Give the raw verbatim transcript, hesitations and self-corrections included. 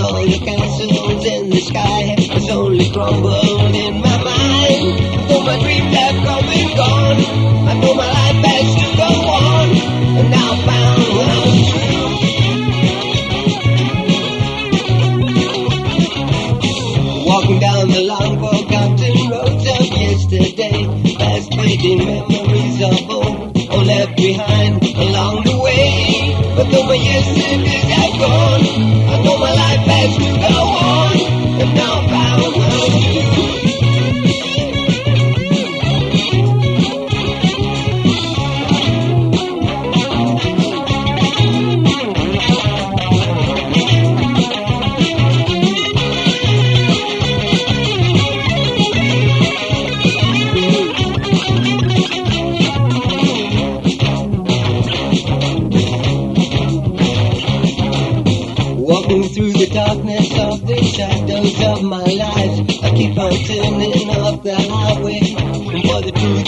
all the castles in the sky has only crumbled in my mind. Though my dreams have come and gone, I know my life has to go on, and now I found what I was true. Walking down the long forgotten roads of yesterday, past fading memories of old, all left behind along the way. But though my yesterdays have gone, I know my life has to go on, and now I found what I was true. Walking through the darkness of the shadows of my life, I keep on turning up the highway, and for the truth